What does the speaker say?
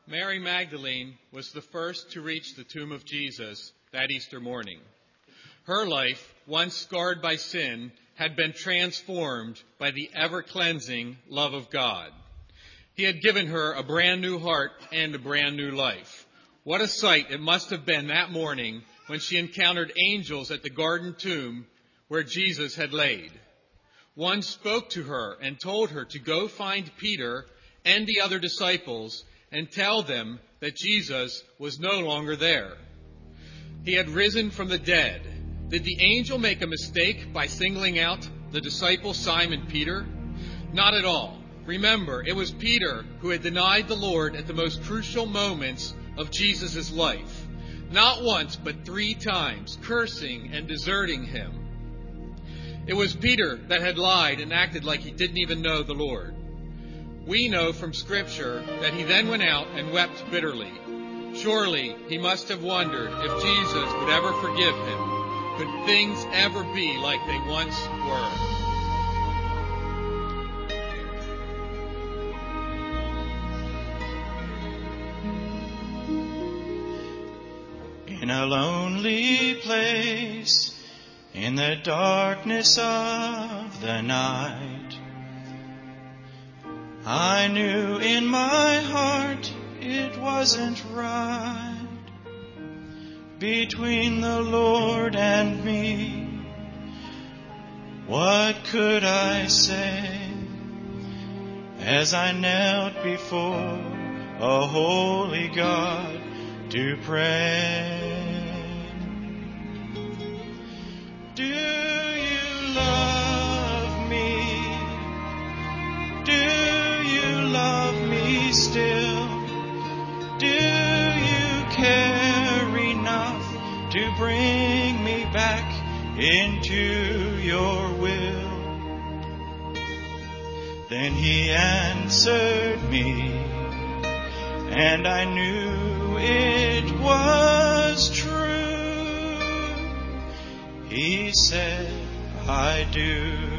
Mary Magdalene was the first to reach the tomb of Jesus that Easter morning. Her life, once scarred by sin, had been transformed by the ever-cleansing love of God. He had given her a brand new heart and a brand new life. What a sight it must have been that morning when she encountered angels at the garden tomb where Jesus had laid. One spoke to her and told her to go find Peter and the other disciples and tell them that Jesus was no longer there. He had risen from the dead. Did the angel make a mistake by singling out the disciple Simon Peter? Not at all. Remember, it was Peter who had denied the Lord at the most crucial moments of Jesus' life. Not once, but 3 times, cursing and deserting him. It was Peter that had lied and acted like he didn't even know the Lord. We know from Scripture that he then went out and wept bitterly. Surely he must have wondered if Jesus would ever forgive him. Could things ever be like they once were? In a lonely place, in the darkness of the night, I knew in my heart it wasn't right between the Lord and me. What could I say as I knelt before a holy God to pray? Do you love me? Do you love me still? Do you care enough to bring me back into your will? Then he answered me, and I knew it was true. He said, I do.